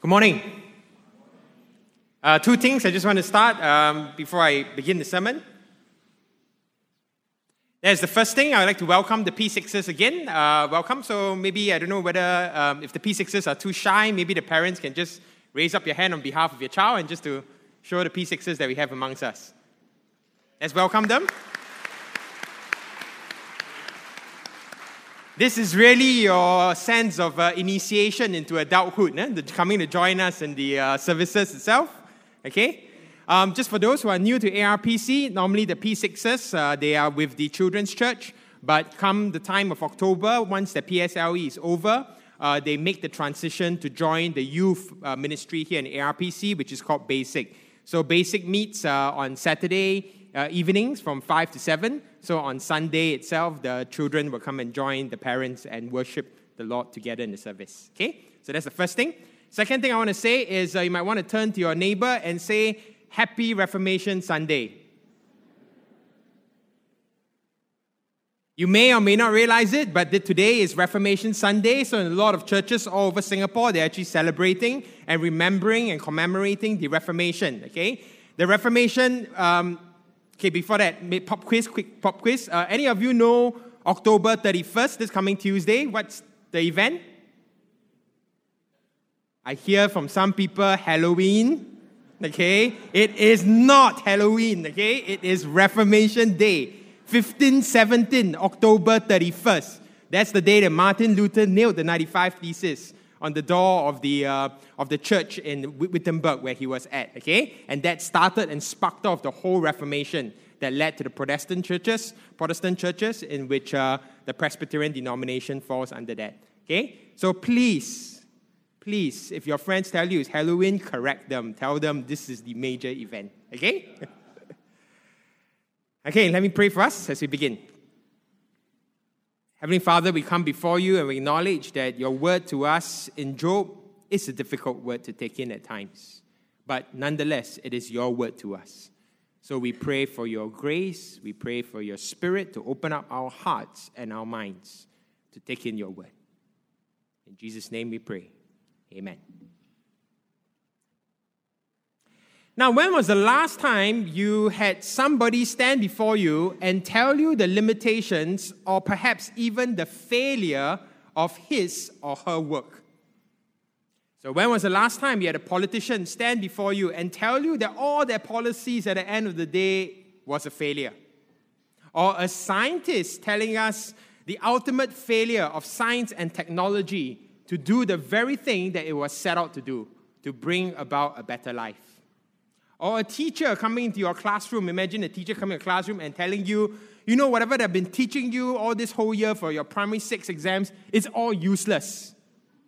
Good morning. Two things I just want to start before I begin the sermon. There's the first thing. I'd like to welcome the P6s again. Welcome. So maybe, I don't know whether if the P6s are too shy, maybe the parents can just raise up your hand on behalf of your child and just to show the P6s that we have amongst us. Let's welcome them. This is really your sense of initiation into adulthood, coming to join us in the services itself. Okay? Just for those who are new to ARPC, normally the P6s, they are with the children's church, but come the time of October, once the PSLE is over, they make the transition to join the youth ministry here in ARPC, which is called Basic. So Basic meets on Saturday evenings from 5 to 7. So on Sunday itself, the children will come and join the parents and worship the Lord together in the service. Okay? So that's the first thing. Second thing I want to say is you might want to turn to your neighbor and say, Happy Reformation Sunday. You may or may not realize it, but today is Reformation Sunday. So in a lot of churches all over Singapore, they're actually celebrating and remembering and commemorating the Reformation. Okay? The Reformation... Okay, before that, quick pop quiz. Any of you know October 31st, this coming Tuesday? What's the event? I hear from some people Halloween. Okay, it is not Halloween. Okay, it is Reformation Day, 1517, October 31st. That's the day that Martin Luther nailed the 95 Theses on the door of the church in Wittenberg where he was at, okay? And that started and sparked off the whole Reformation that led to the Protestant churches, in which the Presbyterian denomination falls under that, okay? So please, if your friends tell you it's Halloween, correct them. Tell them this is the major event, okay? Okay, let me pray for us as we begin. Heavenly Father, we come before you and we acknowledge that your word to us in Job is a difficult word to take in at times. But nonetheless, it is your word to us. So we pray for your grace, we pray for your spirit to open up our hearts and our minds to take in your word. In Jesus' name we pray. Amen. Now, when was the last time you had somebody stand before you and tell you the limitations or perhaps even the failure of his or her work? So when was the last time you had a politician stand before you and tell you that all their policies at the end of the day was a failure? Or a scientist telling us the ultimate failure of science and technology to do the very thing that it was set out to do, to bring about a better life? Or a teacher coming into your classroom, imagine a teacher coming to your classroom and telling you, you know, whatever they've been teaching you all this whole year for your primary 6 exams, it's all useless.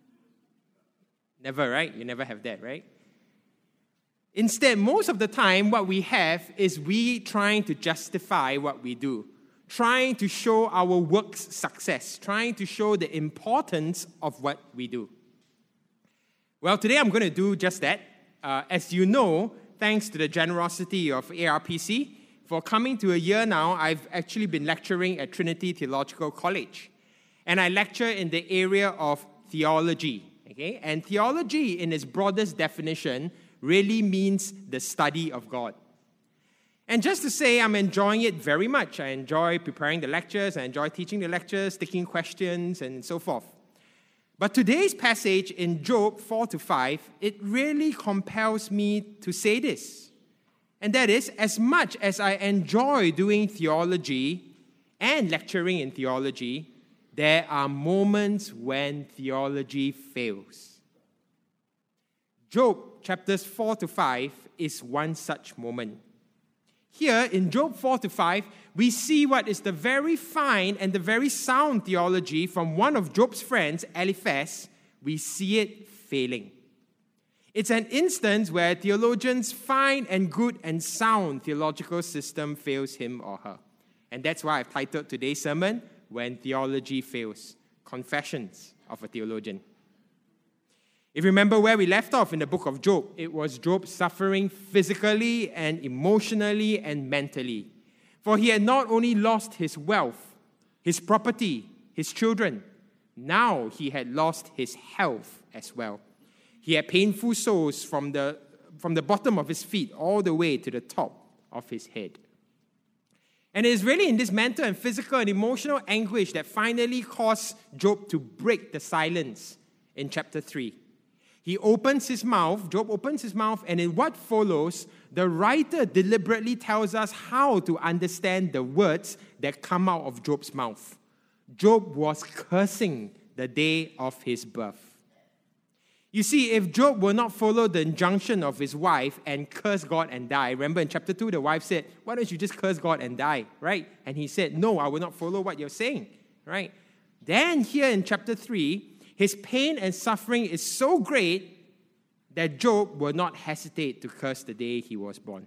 Never, right? You never have that, right? Instead, most of the time, what we have is we trying to justify what we do, trying to show our work's success, trying to show the importance of what we do. Well, today I'm going to do just that. As you know, thanks to the generosity of ARPC, for coming to a year now, I've actually been lecturing at Trinity Theological College. And I lecture in the area of theology. Okay? And theology, in its broadest definition, really means the study of God. And just to say, I'm enjoying it very much. I enjoy preparing the lectures, I enjoy teaching the lectures, taking questions, and so forth. But today's passage in Job 4-5, it really compels me to say this. And that is, as much as I enjoy doing theology and lecturing in theology, there are moments when theology fails. Job chapters 4-5 is one such moment. Here in Job 4-5, we see what is the very fine and the very sound theology from one of Job's friends, Eliphaz. We see it failing. It's an instance where a theologian's fine and good and sound theological system fails him or her. And that's why I've titled today's sermon, When Theology Fails, Confessions of a Theologian. If you remember where we left off in the book of Job, it was Job suffering physically and emotionally and mentally. For he had not only lost his wealth, his property, his children, now he had lost his health as well. He had painful sores from the bottom of his feet all the way to the top of his head. And it is really in this mental and physical and emotional anguish that finally caused Job to break the silence in chapter 3. Job opens his mouth, and in what follows, the writer deliberately tells us how to understand the words that come out of Job's mouth. Job was cursing the day of his birth. You see, if Job will not follow the injunction of his wife and curse God and die, remember in chapter 2, the wife said, why don't you just curse God and die, right? And he said, no, I will not follow what you're saying, right? Then here in chapter 3, his pain and suffering is so great that Job will not hesitate to curse the day he was born.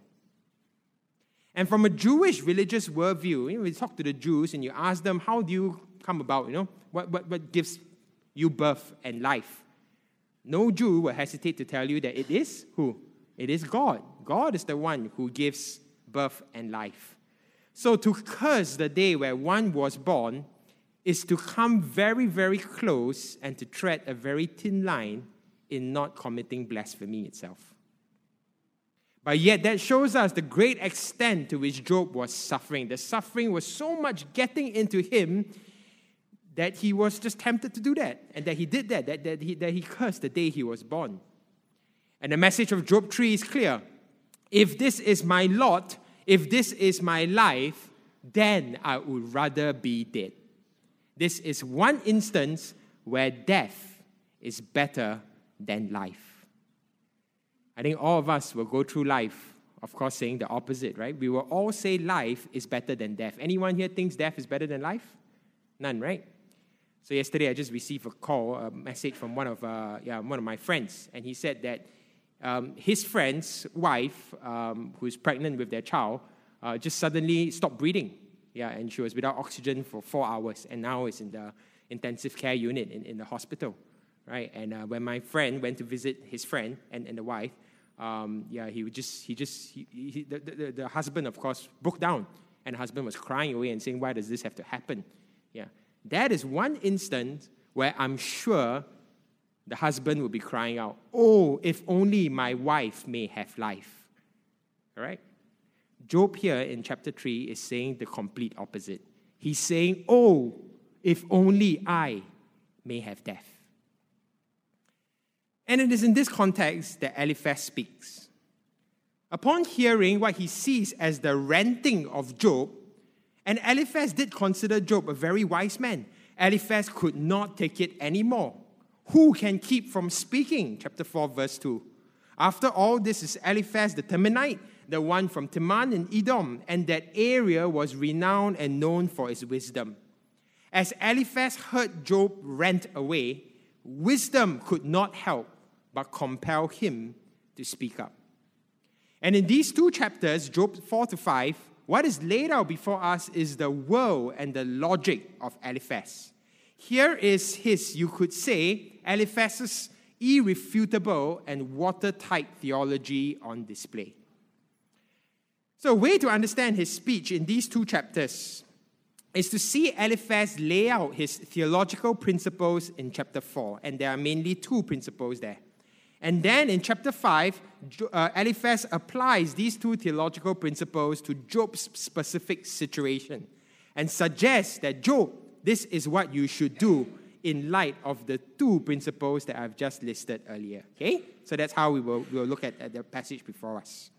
And from a Jewish religious worldview, we talk to the Jews and you ask them, how do you come about, what gives you birth and life? No Jew will hesitate to tell you that it is who? It is God. God is the one who gives birth and life. So to curse the day where one was born is to come very, very close and to tread a very thin line in not committing blasphemy itself. But yet that shows us the great extent to which Job was suffering. The suffering was so much getting into him that he was just tempted to do that, and that he did that he cursed the day he was born. And the message of Job 3 is clear. If this is my lot, if this is my life, then I would rather be dead. This is one instance where death is better than life. I think all of us will go through life, of course, saying the opposite, right? We will all say life is better than death. Anyone here thinks death is better than life? None, right? So yesterday I just received a message from one of my friends, and he said that his friend's wife, who's pregnant with their child, just suddenly stopped breathing. And she was without oxygen for 4 hours, and now is in the intensive care unit in the hospital, right? And when my friend went to visit his friend and the wife, the husband, of course, broke down, and the husband was crying away and saying, "Why does this have to happen?" That is one instance where I'm sure the husband will be crying out, "Oh, if only my wife may have life." All right? Job here in chapter 3 is saying the complete opposite. He's saying, "Oh, if only I may have death." And it is in this context that Eliphaz speaks. Upon hearing what he sees as the ranting of Job, and Eliphaz did consider Job a very wise man. Eliphaz could not take it anymore. Who can keep from speaking? Chapter 4, verse 2. After all, this is Eliphaz the Temanite, the one from Teman in Edom, and that area was renowned and known for its wisdom. As Eliphaz heard Job rant away, wisdom could not help but compel him to speak up. And in these two chapters, Job 4 to 5, what is laid out before us is the world and the logic of Eliphaz. Here is you could say, Eliphaz's irrefutable and watertight theology on display. So a way to understand his speech in these two chapters is to see Eliphaz lay out his theological principles in chapter 4, and there are mainly two principles there. And then in chapter 5, Eliphaz applies these two theological principles to Job's specific situation and suggests that, Job, this is what you should do in light of the two principles that I've just listed earlier. Okay? So that's how we'll look at the passage before us.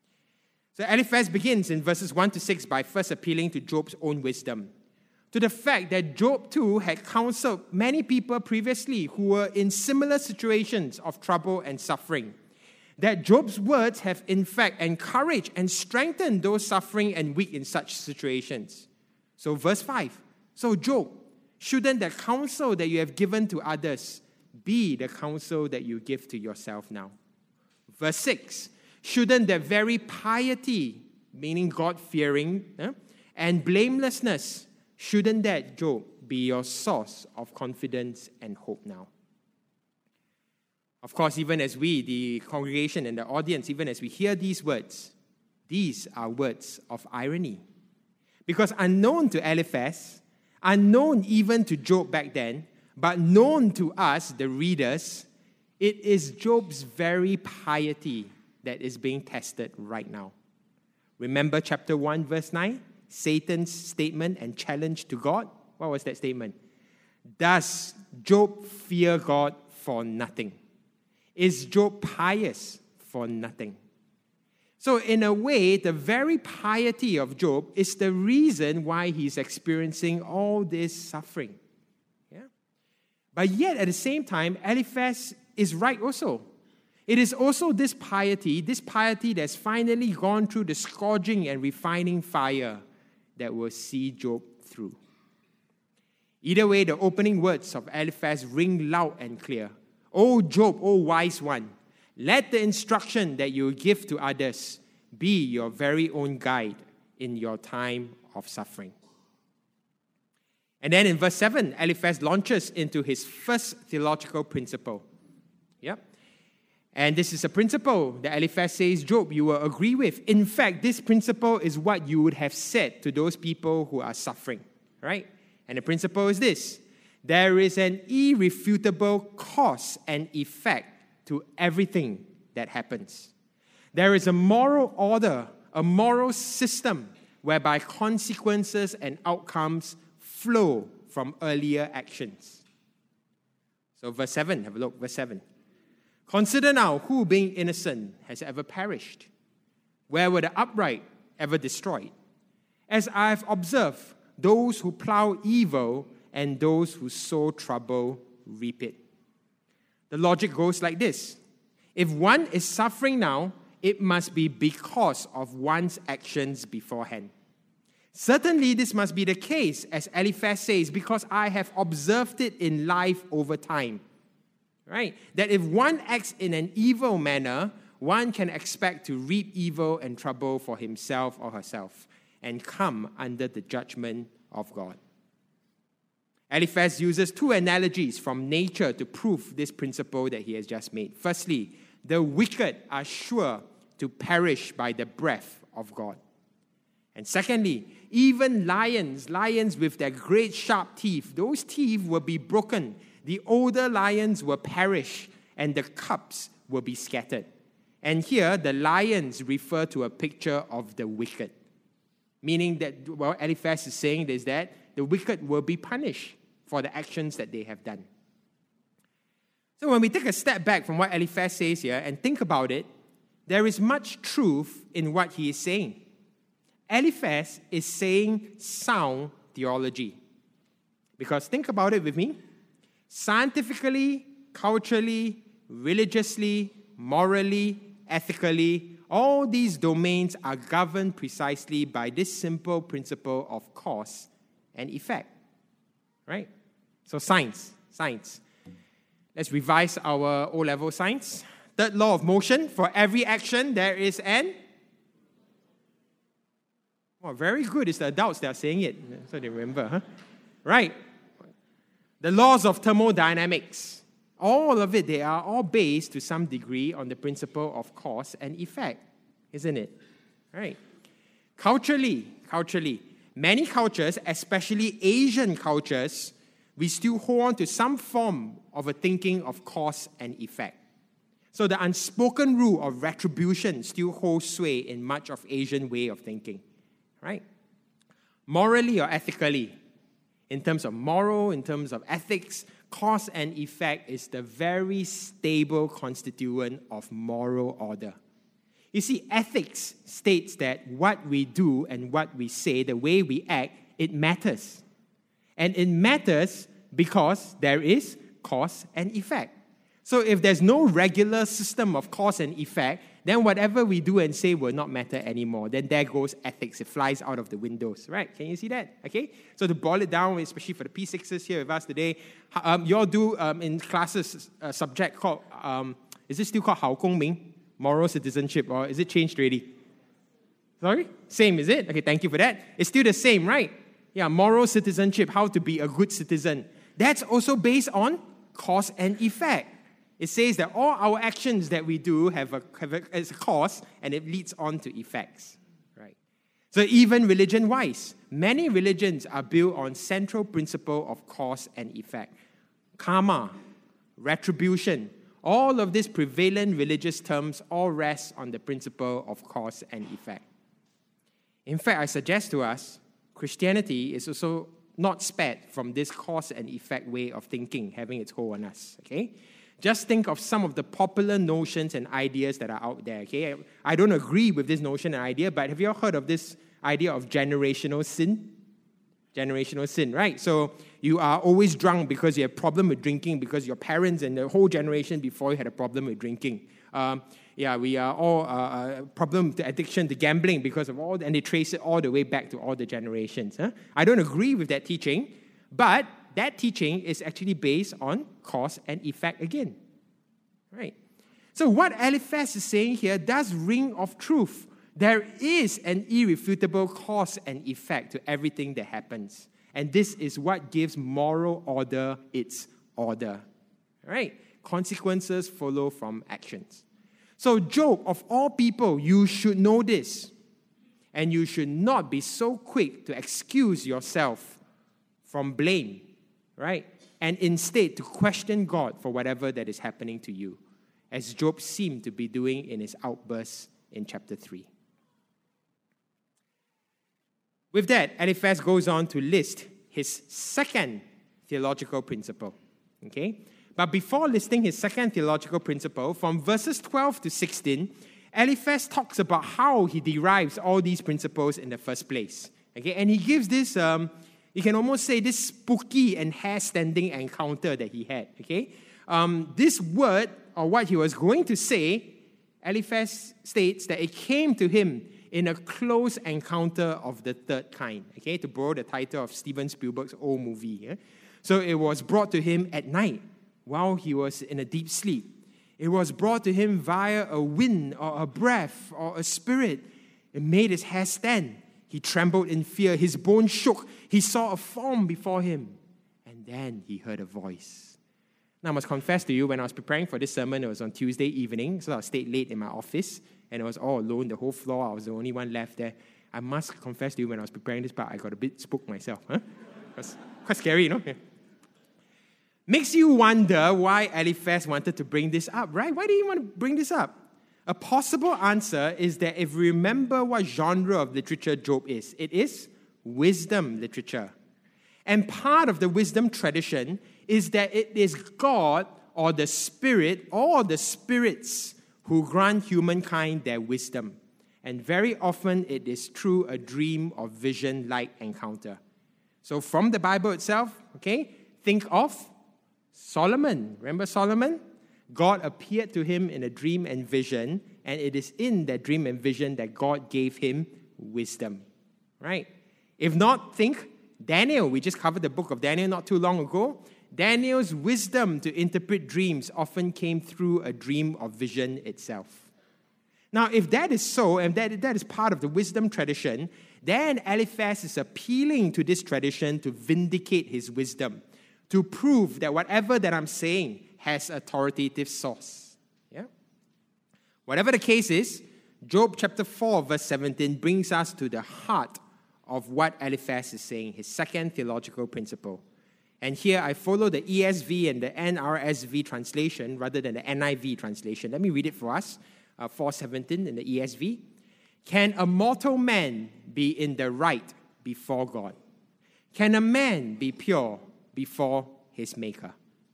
So Eliphaz begins in verses 1 to 6 by first appealing to Job's own wisdom, to the fact that Job too had counseled many people previously who were in similar situations of trouble and suffering, that Job's words have in fact encouraged and strengthened those suffering and weak in such situations. So verse 5, so Job, shouldn't the counsel that you have given to others be the counsel that you give to yourself now? Verse 6, shouldn't that very piety, meaning God-fearing, and blamelessness, shouldn't that, Job, be your source of confidence and hope now? Of course, even as we, the congregation and the audience, even as we hear these words, these are words of irony. Because unknown to Eliphaz, unknown even to Job back then, but known to us, the readers, It is Job's very piety that is being tested right now. Remember chapter 1, verse 9? Satan's statement and challenge to God. What was that statement? Does Job fear God for nothing? Is Job pious for nothing? So in a way, the very piety of Job is the reason why he's experiencing all this suffering. Yeah? But yet, at the same time, Eliphaz is right also. It is also this piety that's finally gone through the scourging and refining fire that will see Job through. Either way, the opening words of Eliphaz ring loud and clear. O Job, O wise one, let the instruction that you give to others be your very own guide in your time of suffering. And then in verse 7, Eliphaz launches into his first theological principle. Yep. And this is a principle that Eliphaz says, Job, you will agree with. In fact, this principle is what you would have said to those people who are suffering, right? And the principle is this: there is an irrefutable cause and effect to everything that happens. There is a moral order, a moral system whereby consequences and outcomes flow from earlier actions. So verse 7, have a look, verse 7. Consider now who, being innocent, has ever perished. Where were the upright ever destroyed? As I have observed, those who plow evil and those who sow trouble reap it. The logic goes like this. If one is suffering now, it must be because of one's actions beforehand. Certainly this must be the case, as Eliphaz says, because I have observed it in life over time. Right? That if one acts in an evil manner, one can expect to reap evil and trouble for himself or herself and come under the judgment of God. Eliphaz uses two analogies from nature to prove this principle that he has just made. Firstly, the wicked are sure to perish by the breath of God. And secondly, even lions with their great sharp teeth, those teeth will be broken. The older lions will perish, and the cubs will be scattered. And here, the lions refer to a picture of the wicked. Meaning that what Eliphaz is saying is that the wicked will be punished for the actions that they have done. So when we take a step back from what Eliphaz says here and think about it, there is much truth in what he is saying. Eliphaz is saying sound theology. Because think about it with me. Scientifically, culturally, religiously, morally, ethically, all these domains are governed precisely by this simple principle of cause and effect. Right? So science. Let's revise our O-level science. Third law of motion: for every action, there is an... Oh, very good. It's the adults that are saying it, so they remember, huh? Right. The laws of thermodynamics, all of it, they are all based to some degree on the principle of cause and effect, isn't it? Right. Culturally, many cultures, especially Asian cultures, we still hold on to some form of a thinking of cause and effect. So the unspoken rule of retribution still holds sway in much of Asian way of thinking, right? Morally or ethically, in terms of moral, in terms of ethics, cause and effect is the very stable constituent of moral order. You see, ethics states that what we do and what we say, the way we act, it matters. And it matters because there is cause and effect. So if there's no regular system of cause and effect, then whatever we do and say will not matter anymore. Then there goes ethics. It flies out of the windows, right? Can you see that? Okay? So to boil it down, especially for the P6s here with us today, you all do in classes a subject called, is it still called 好公民, moral citizenship, or is it changed already? Sorry? Same, is it? Okay, thank you for that. It's still the same, right? Yeah, moral citizenship, how to be a good citizen. That's also based on cause and effect. It says that all our actions that we do have a cause, and it leads on to effects, right? So even religion-wise, many religions are built on central principle of cause and effect. Karma, retribution, All of these prevalent religious terms all rest on the principle of cause and effect. In fact, I suggest to us, Christianity is also not spared from this cause and effect way of thinking having its hold on us, okay? Just think of some of the popular notions and ideas that are out there, okay? I don't agree with this notion and idea, but have you all heard of this idea of generational sin? Generational sin, right? So you are always drunk because you have a problem with drinking because your parents and the whole generation before you had a problem with drinking. We are all problem to addiction to gambling because of all, and they trace it all the way back to all the generations. I don't agree with that teaching, but that teaching is actually based on cause and effect again, right? So what Eliphaz is saying here does ring of truth. There is an irrefutable cause and effect to everything that happens, and this is what gives moral order its order, right? Consequences follow from actions. So Job, of all people, you should know this. And you should not be so quick to excuse yourself from blame, right? And instead to question God for whatever that is happening to you, as Job seemed to be doing in his outbursts in chapter 3. With that, Eliphaz goes on to list his second theological principle, okay? But before listing his second theological principle, from verses 12 to 16, Eliphaz talks about how he derives all these principles in the first place. Okay? And he gives this, you can almost say, this spooky and hair-standing encounter that he had. Okay? This word, or what he was going to say, Eliphaz states that it came to him in a close encounter of the third kind. Okay? To borrow the title of Steven Spielberg's old movie. Yeah? So it was brought to him at night, while he was in a deep sleep. It was brought to him via a wind or a breath or a spirit. It made his hair stand. He trembled in fear. His bones shook. He saw a form before him. And then he heard a voice. Now, I must confess to you, when I was preparing for this sermon, it was on Tuesday evening, so I stayed late in my office, and I was all alone, the whole floor. I was the only one left there. I must confess to you, when I was preparing this part, I got a bit spooked myself. It was quite scary, you know? Yeah. Makes you wonder why Eliphaz wanted to bring this up, right? Why did he want to bring this up? A possible answer is that if we remember what genre of literature Job is, it is wisdom literature. And part of the wisdom tradition is that it is God or the Spirit or the spirits who grant humankind their wisdom. And very often it is through a dream or vision-like encounter. So from the Bible itself, okay, think of Solomon. Remember Solomon? God appeared to him in a dream and vision, and it is in that dream and vision that God gave him wisdom. Right? If not, think Daniel. We just covered the book of Daniel not too long ago. Daniel's wisdom to interpret dreams often came through a dream or vision itself. Now, if that is so, and that is part of the wisdom tradition, then Eliphaz is appealing to this tradition to vindicate his wisdom, to prove that whatever that I'm saying has authoritative source. Yeah? Whatever the case is, Job chapter 4, verse 17 brings us to the heart of what Eliphaz is saying, his second theological principle. And here I follow the ESV and the NRSV translation rather than the NIV translation. Let me read it for us. 4:17 in the ESV. Can a mortal man be in the right before God? Can a man be pure before his Maker?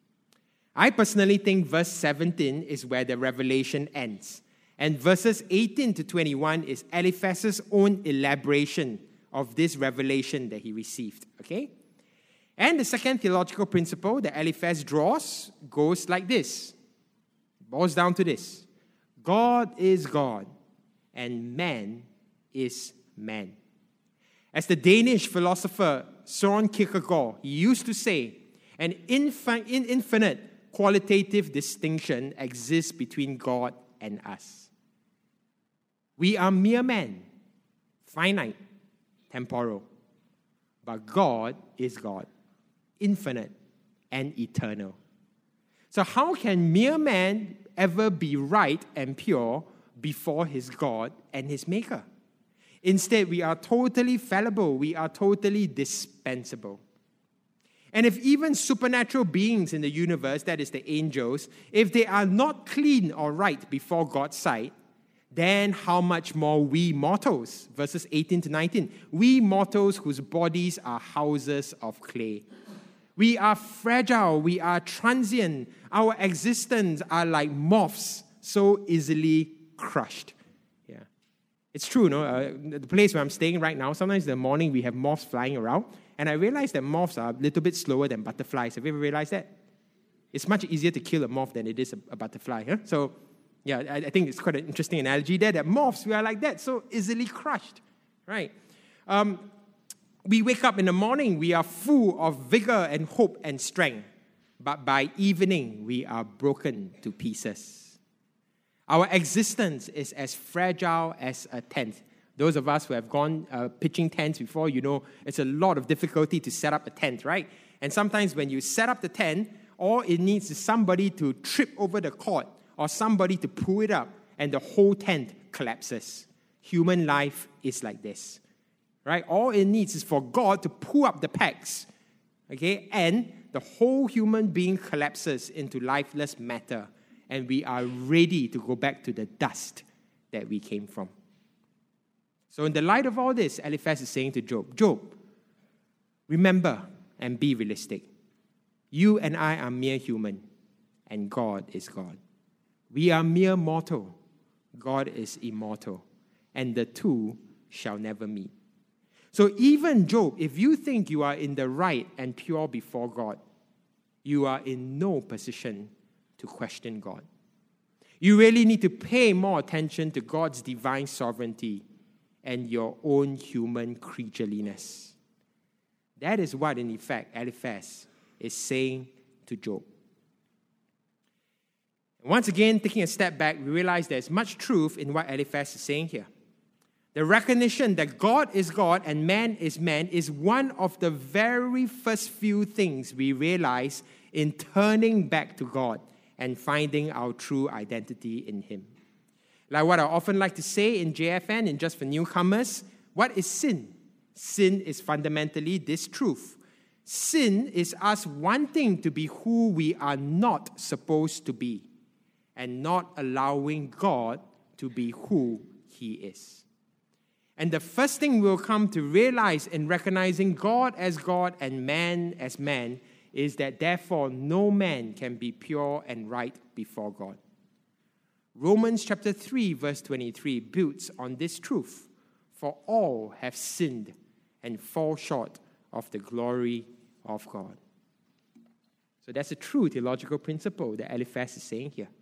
I personally think verse 17 is where the revelation ends. And verses 18 to 21 is Eliphaz's own elaboration of this revelation that he received. Okay? And the second theological principle that Eliphaz draws goes like this. It boils down to this. God is God, and man is man. As the Danish philosopher Søren Kierkegaard, he used to say, an infinite qualitative distinction exists between God and us. We are mere men, finite, temporal. But God is God, infinite and eternal. So how can mere man ever be right and pure before his God and his Maker? Instead, we are totally fallible. We are totally dispensable. And if even supernatural beings in the universe, that is the angels, if they are not clean or right before God's sight, then how much more we mortals? Verses 18 to 19. We mortals whose bodies are houses of clay. We are fragile, we are transient. Our existence are like moths, so easily crushed. Yeah, it's true, no? The place where I'm staying right now, sometimes in the morning we have moths flying around, and I realize that moths are a little bit slower than butterflies. Have you ever realized that? It's much easier to kill a moth than it is a butterfly. Huh? So, yeah, I think it's quite an interesting analogy there, that moths, we are like that, so easily crushed, right? We wake up in the morning, we are full of vigor and hope and strength. But by evening, we are broken to pieces. Our existence is as fragile as a tent. Those of us who have gone pitching tents before, you know it's a lot of difficulty to set up a tent, right? And sometimes when you set up the tent, all it needs is somebody to trip over the cord or somebody to pull it up, and the whole tent collapses. Human life is like this. Right? All it needs is for God to pull up the pegs, okay, and the whole human being collapses into lifeless matter, and we are ready to go back to the dust that we came from. So in the light of all this, Eliphaz is saying to Job, Job, remember and be realistic. You and I are mere human, and God is God. We are mere mortal. God is immortal, and the two shall never meet. So even Job, if you think you are in the right and pure before God, you are in no position to question God. You really need to pay more attention to God's divine sovereignty and your own human creatureliness. That is what, in effect, Eliphaz is saying to Job. Once again, taking a step back, we realize there's much truth in what Eliphaz is saying here. The recognition that God is God and man is man is one of the very first few things we realize in turning back to God and finding our true identity in Him. Like what I often like to say in JFN, and just for newcomers, what is sin? Sin is fundamentally this truth. Sin is us wanting to be who we are not supposed to be and not allowing God to be who He is. And the first thing we'll come to realize in recognizing God as God and man as man is that therefore no man can be pure and right before God. Romans chapter 3 verse 23 builds on this truth. For all have sinned and fall short of the glory of God. So that's a true theological principle that Eliphaz is saying here.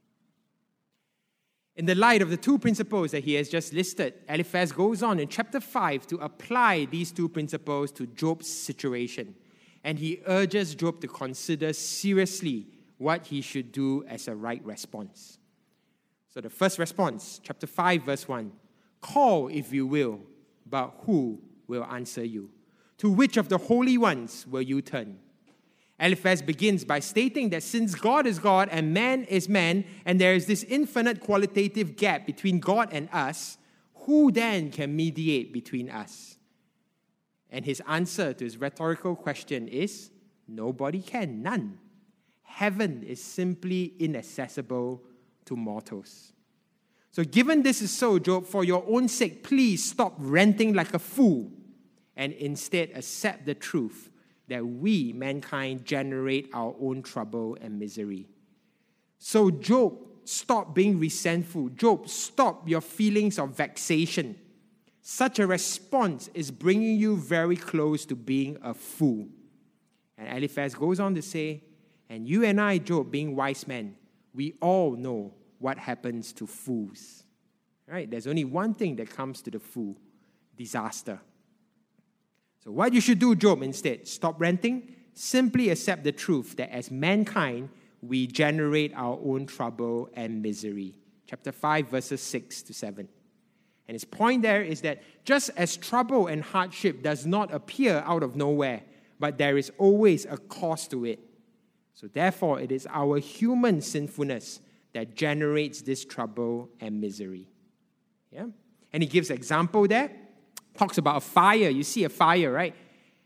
In the light of the two principles that he has just listed, Eliphaz goes on in chapter 5 to apply these two principles to Job's situation. And he urges Job to consider seriously what he should do as a right response. So the first response, chapter 5, verse 1. Call if you will, but who will answer you? To which of the holy ones will you turn? Eliphaz begins by stating that since God is God and man is man, and there is this infinite qualitative gap between God and us, who then can mediate between us? And his answer to his rhetorical question is, nobody can, none. Heaven is simply inaccessible to mortals. So given this is so, Job, for your own sake, please stop ranting like a fool and instead accept the truth that we, mankind, generate our own trouble and misery. So Job, stop being resentful. Job, stop your feelings of vexation. Such a response is bringing you very close to being a fool. And Eliphaz goes on to say, and you and I, Job, being wise men, we all know what happens to fools. Right? There's only one thing that comes to the fool, disaster. So what you should do, Job, instead, stop ranting, simply accept the truth that as mankind, we generate our own trouble and misery. Chapter 5, verses 6 to 7. And his point there is that just as trouble and hardship does not appear out of nowhere, but there is always a cause to it. So therefore, it is our human sinfulness that generates this trouble and misery. Yeah? And he gives an example there. Talks about a fire. You see a fire, right?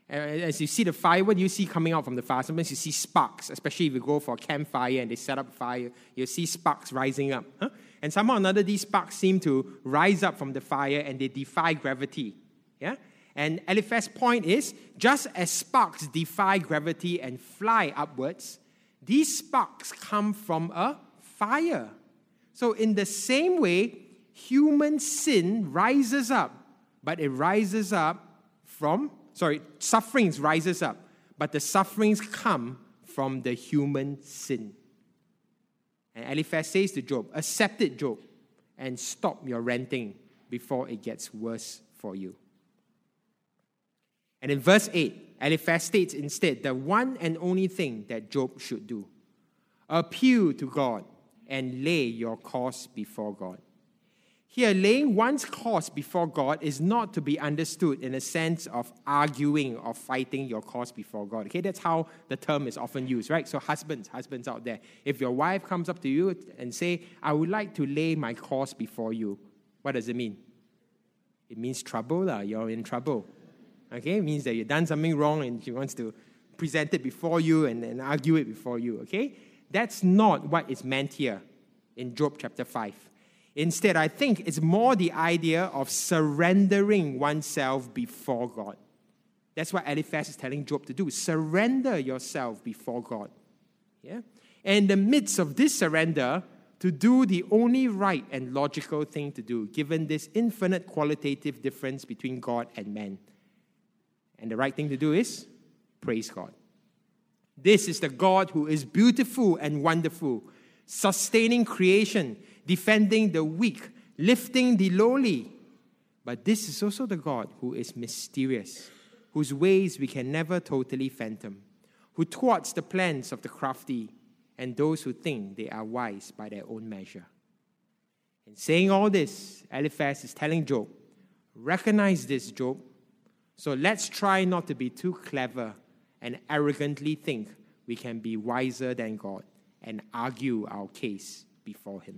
As you see the fire, what do you see coming out from the fire? Sometimes you see sparks, especially if you go for a campfire and they set up a fire, you see sparks rising up. And somehow or another, these sparks seem to rise up from the fire and they defy gravity. Yeah? And Eliphaz's point is, just as sparks defy gravity and fly upwards, these sparks come from a fire. So in the same way, human sin rises up, but it rises up from, sufferings rises up, but the sufferings come from the human sin. And Eliphaz says to Job, accept it, Job, and stop your ranting before it gets worse for you. And in verse 8, Eliphaz states instead the one and only thing that Job should do. Appeal to God and lay your cause before God. Here, laying one's cause before God is not to be understood in a sense of arguing or fighting your cause before God. Okay, that's how the term is often used, right? So husbands out there, if your wife comes up to you and say, I would like to lay my cause before you, what does it mean? It means trouble, you're in trouble. Okay, it means that you've done something wrong and she wants to present it before you and argue it before you, okay? That's not what is meant here in Job chapter 5. Instead, I think it's more the idea of surrendering oneself before God. That's what Eliphaz is telling Job to do. Surrender yourself before God. Yeah? And in the midst of this surrender, to do the only right and logical thing to do, given this infinite qualitative difference between God and man. And the right thing to do is praise God. This is the God who is beautiful and wonderful, sustaining creation, defending the weak, lifting the lowly. But this is also the God who is mysterious, whose ways we can never totally fathom, who thwarts the plans of the crafty and those who think they are wise by their own measure. In saying all this, Eliphaz is telling Job, recognize this, Job. So let's try not to be too clever and arrogantly think we can be wiser than God and argue our case before him.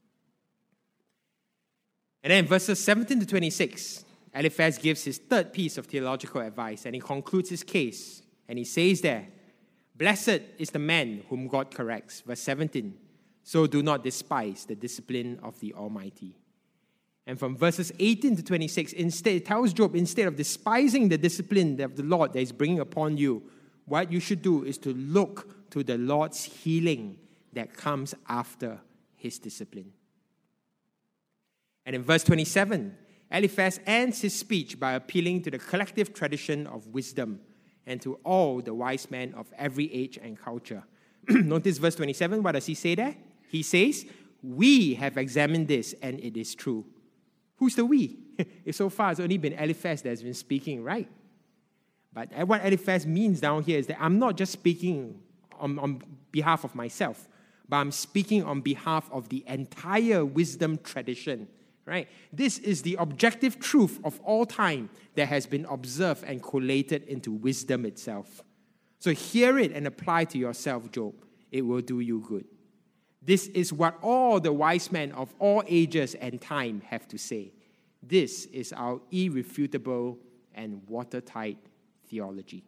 And then verses 17 to 26, Eliphaz gives his third piece of theological advice, and he concludes his case. And he says there, blessed is the man whom God corrects. Verse 17, so do not despise the discipline of the Almighty. And from verses 18 to 26, instead, it tells Job, instead of despising the discipline of the Lord that is bringing upon you, what you should do is to look to the Lord's healing that comes after his discipline. And in verse 27, Eliphaz ends his speech by appealing to the collective tradition of wisdom and to all the wise men of every age and culture. Notice verse 27, what does he say there? He says, we have examined this and it is true. Who's the we? So far, it's only been Eliphaz that has been speaking, right? But what Eliphaz means down here is that I'm not just speaking on behalf of myself, but I'm speaking on behalf of the entire wisdom tradition. Right? This is the objective truth of all time that has been observed and collated into wisdom itself. So hear it and apply to yourself, Job. It will do you good. This is what all the wise men of all ages and time have to say. This is our irrefutable and watertight theology.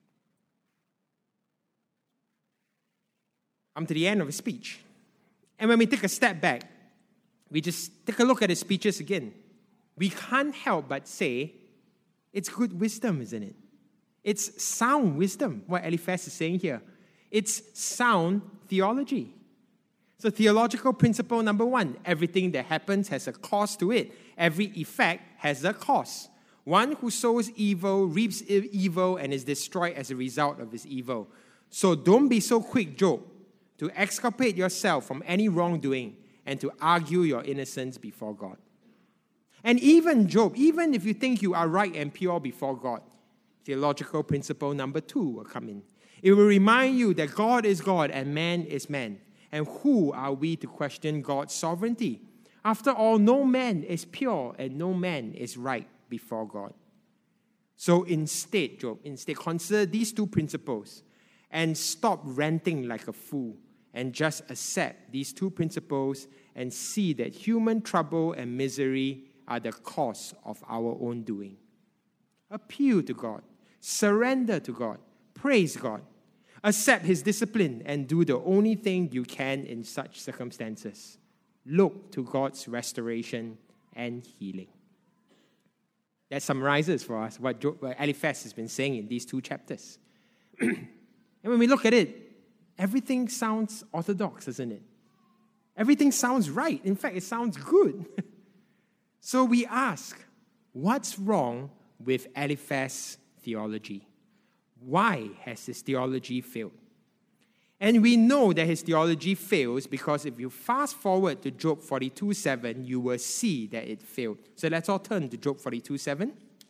I'm to the end of his speech. And when we take a step back, we just take a look at his speeches again. We can't help but say, it's good wisdom, isn't it? It's sound wisdom, what Eliphaz is saying here. It's sound theology. So theological principle number one, everything that happens has a cause to it. Every effect has a cause. One who sows evil reaps evil and is destroyed as a result of his evil. So don't be so quick, Job, to exculpate yourself from any wrongdoing and to argue your innocence before God. And even Job, even if you think you are right and pure before God, theological principle number two will come in. It will remind you that God is God and man is man. And who are we to question God's sovereignty? After all, no man is pure and no man is right before God. So instead, Job, consider these two principles and stop ranting like a fool. And just accept these two principles and see that human trouble and misery are the cause of our own doing. Appeal to God. Surrender to God. Praise God. Accept His discipline and do the only thing you can in such circumstances. Look to God's restoration and healing. That summarizes for us what Eliphaz has been saying in these 2 chapters. And when we look at it, everything sounds orthodox, doesn't it? Everything sounds right. In fact, it sounds good. So we ask, what's wrong with Eliphaz's theology? Why has his theology failed? And we know that his theology fails because if you fast forward to Job 42:7, you will see that it failed. So let's all turn to Job 42:7.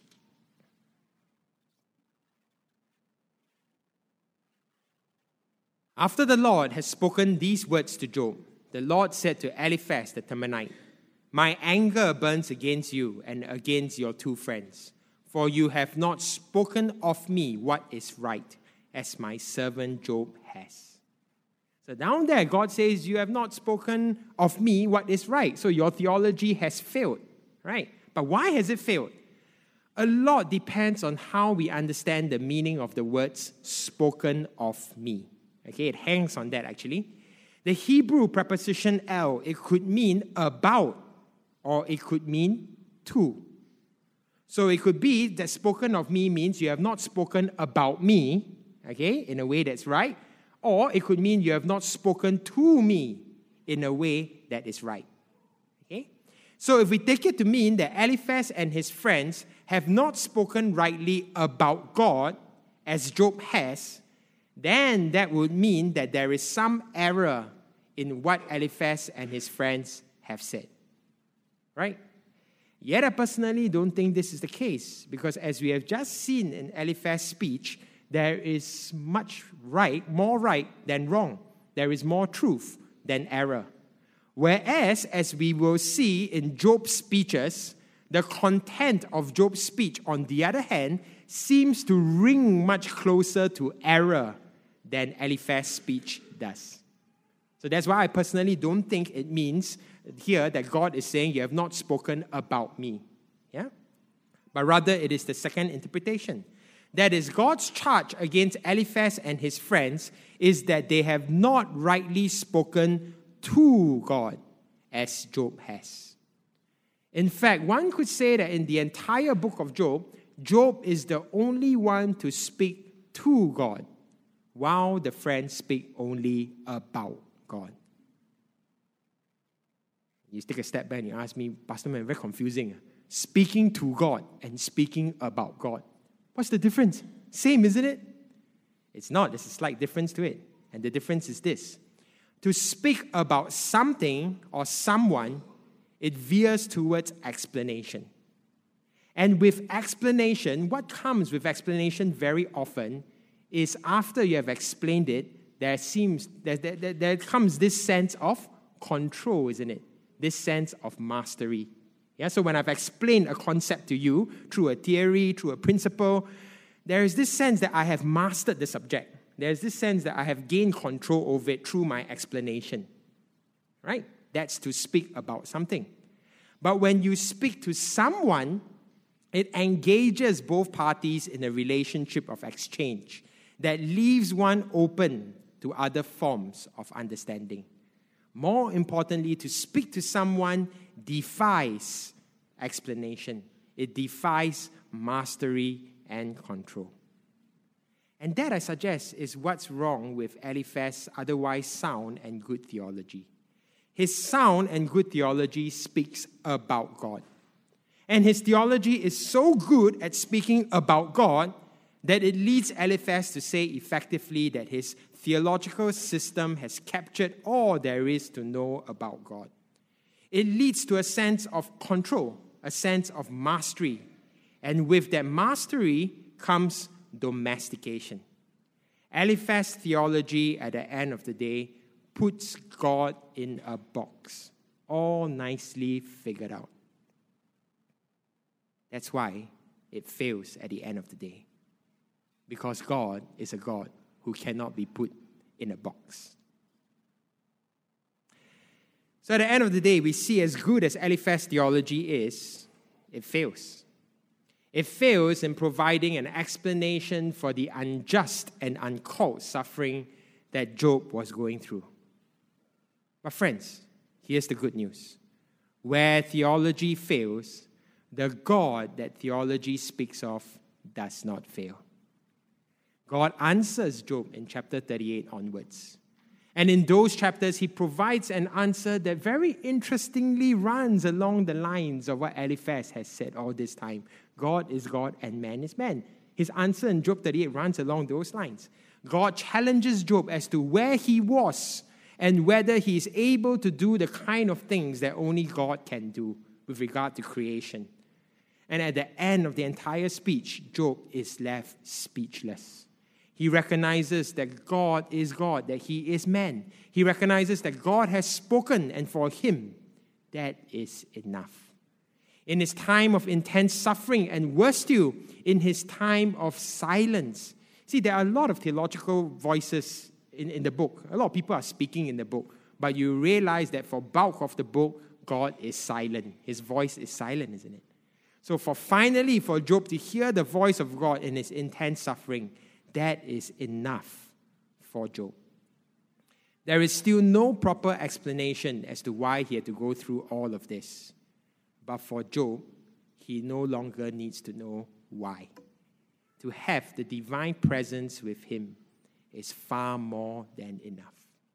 After the Lord has spoken these words to Job, the Lord said to Eliphaz the Temanite, "My anger burns against you and against your 2 friends, for you have not spoken of me what is right, as my servant Job has." So down there, God says, you have not spoken of me what is right. So your theology has failed, right? But why has it failed? A lot depends on how we understand the meaning of the words spoken of me. Okay, it hangs on that actually. The Hebrew preposition el, it could mean about, or it could mean to. So it could be that spoken of me means you have not spoken about me, okay, in a way that's right. Or it could mean you have not spoken to me in a way that is right. Okay? So if we take it to mean that Eliphaz and his friends have not spoken rightly about God as Job has, then that would mean that there is some error in what Eliphaz and his friends have said. Right? Yet I personally don't think this is the case, because as we have just seen in Eliphaz's speech, there is much right, more right than wrong. There is more truth than error. Whereas, as we will see in Job's speeches, the content of Job's speech, on the other hand, seems to ring much closer to error than Eliphaz's speech does. So that's why I personally don't think it means here that God is saying you have not spoken about me. Yeah? But rather it is the second interpretation. That is, God's charge against Eliphaz and his friends is that they have not rightly spoken to God as Job has. In fact, one could say that in the entire book of Job, Job is the only one to speak to God, while the friends speak only about God. You take a step back and you ask me, Pastor Man, very confusing. Speaking to God and speaking about God. What's the difference? Same, isn't it? It's not. There's a slight difference to it. And the difference is this. To speak about something or someone, it veers towards explanation. And with explanation, what comes with explanation very often is after you have explained it, there comes this sense of control, isn't it? This sense of mastery. Yeah, so when I've explained a concept to you through a theory, through a principle, there is this sense that I have mastered the subject. There's this sense that I have gained control over it through my explanation. Right? That's to speak about something. But when you speak to someone, it engages both parties in a relationship of exchange that leaves one open to other forms of understanding. More importantly, to speak to someone defies explanation. It defies mastery and control. And that, I suggest, is what's wrong with Eliphaz's otherwise sound and good theology. His sound and good theology speaks about God. And his theology is so good at speaking about God that it leads Eliphaz to say effectively that his theological system has captured all there is to know about God. It leads to a sense of control, a sense of mastery. And with that mastery comes domestication. Eliphaz's theology, at the end of the day, puts God in a box, all nicely figured out. That's why it fails at the end of the day. Because God is a God who cannot be put in a box. So at the end of the day, we see as good as Eliphaz's theology is, it fails. It fails in providing an explanation for the unjust and uncalled suffering that Job was going through. But friends, here's the good news. Where theology fails, the God that theology speaks of does not fail. God answers Job in chapter 38 onwards. And in those chapters, he provides an answer that very interestingly runs along the lines of what Eliphaz has said all this time. God is God and man is man. His answer in Job 38 runs along those lines. God challenges Job as to where he was and whether he is able to do the kind of things that only God can do with regard to creation. And at the end of the entire speech, Job is left speechless. He recognizes that God is God, that he is man. He recognizes that God has spoken, and for him, that is enough. In his time of intense suffering, and worse still, in his time of silence. See, there are a lot of theological voices in the book. A lot of people are speaking in the book. But you realize that for bulk of the book, God is silent. His voice is silent, isn't it? So finally, for Job to hear the voice of God in his intense suffering, that is enough for Job. There is still no proper explanation as to why he had to go through all of this. But for Job, he no longer needs to know why. To have the divine presence with him is far more than enough.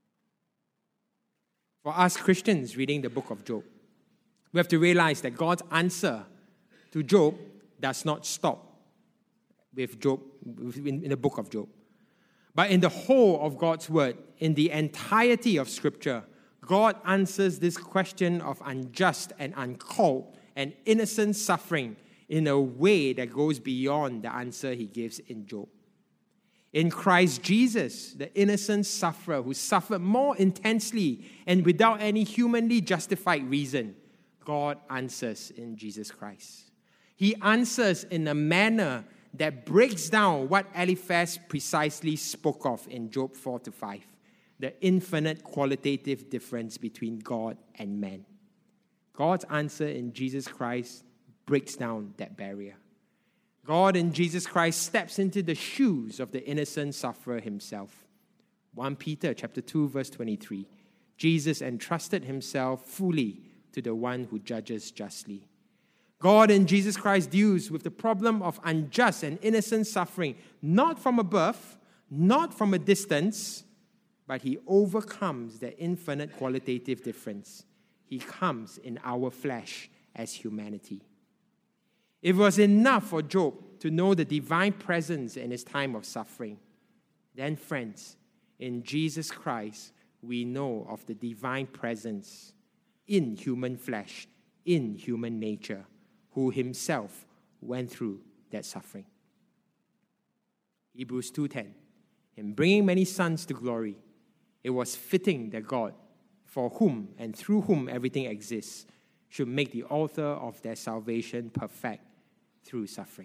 For us Christians reading the book of Job, we have to realize that God's answer to Job does not stop with Job, in the book of Job. But in the whole of God's word, in the entirety of Scripture, God answers this question of unjust and uncalled and innocent suffering in a way that goes beyond the answer he gives in Job. In Christ Jesus, the innocent sufferer who suffered more intensely and without any humanly justified reason, God answers in Jesus Christ. He answers in a manner that breaks down what Eliphaz precisely spoke of in Job 4-5, the infinite qualitative difference between God and man. God's answer in Jesus Christ breaks down that barrier. God in Jesus Christ steps into the shoes of the innocent sufferer himself. 1 Peter chapter 2, verse 23. Jesus entrusted himself fully to the one who judges justly. God in Jesus Christ deals with the problem of unjust and innocent suffering, not from above, not from a distance, but he overcomes the infinite qualitative difference. He comes in our flesh as humanity. It was enough for Job to know the divine presence in his time of suffering. Then, friends, in Jesus Christ, we know of the divine presence in human flesh, in human nature, who himself went through that suffering. Hebrews 2:10. In bringing many sons to glory, it was fitting that God, for whom and through whom everything exists, should make the author of their salvation perfect through suffering.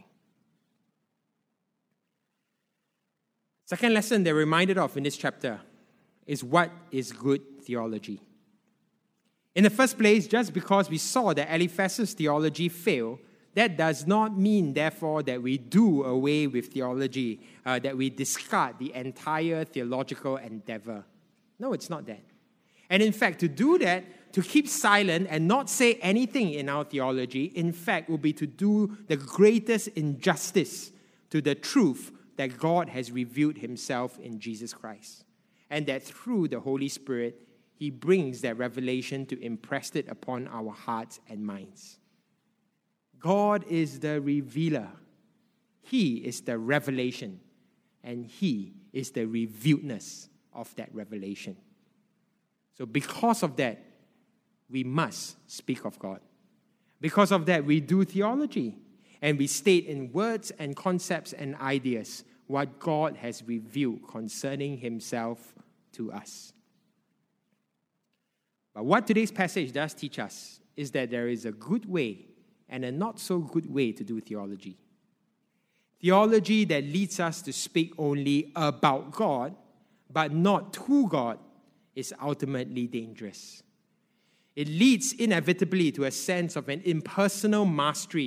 Second lesson they're reminded of in this chapter is what is good theology. In the first place, just because we saw that Eliphaz's theology fail, that does not mean, therefore, that we do away with theology, that we discard the entire theological endeavor. No, it's not that. And in fact, to do that, to keep silent and not say anything in our theology, in fact, will be to do the greatest injustice to the truth that God has revealed himself in Jesus Christ. And that through the Holy Spirit, he brings that revelation to impress it upon our hearts and minds. God is the revealer. He is the revelation. And he is the revealedness of that revelation. So because of that, we must speak of God. Because of that, we do theology. And we state in words and concepts and ideas what God has revealed concerning himself to us. But what today's passage does teach us is that there is a good way and a not so good way to do theology. Theology that leads us to speak only about God, but not to God, is ultimately dangerous. It leads inevitably to a sense of an impersonal mastery,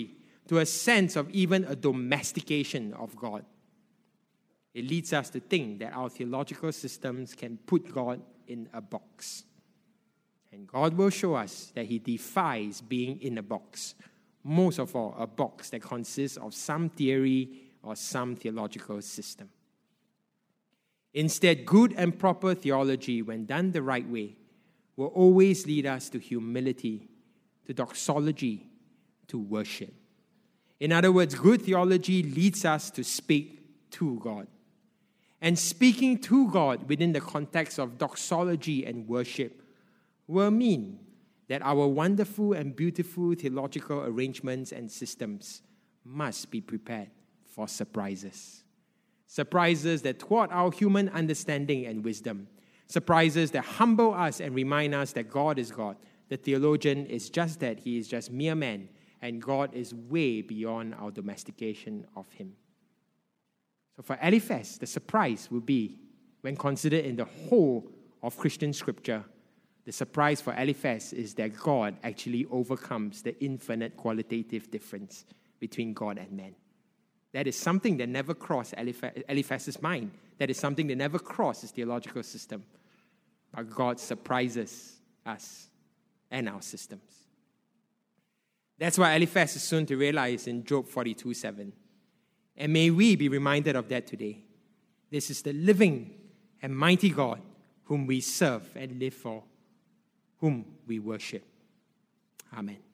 to a sense of even a domestication of God. It leads us to think that our theological systems can put God in a box. And God will show us that He defies being in a box. Most of all, a box that consists of some theory or some theological system. Instead, good and proper theology, when done the right way, will always lead us to humility, to doxology, to worship. In other words, good theology leads us to speak to God. And speaking to God within the context of doxology and worship will mean that our wonderful and beautiful theological arrangements and systems must be prepared for surprises. Surprises that thwart our human understanding and wisdom. Surprises that humble us and remind us that God is God. The theologian is just that. He is just mere man. And God is way beyond our domestication of Him. So for Eliphaz, the surprise will be, when considered in the whole of Christian scripture, the surprise for Eliphaz is that God actually overcomes the infinite qualitative difference between God and man. That is something that never crossed Eliphaz's mind. That is something that never crossed his theological system. But God surprises us and our systems. That's what Eliphaz is soon to realize in Job 42:7. And may we be reminded of that today. This is the living and mighty God whom we serve and live for, whom we worship. Amen.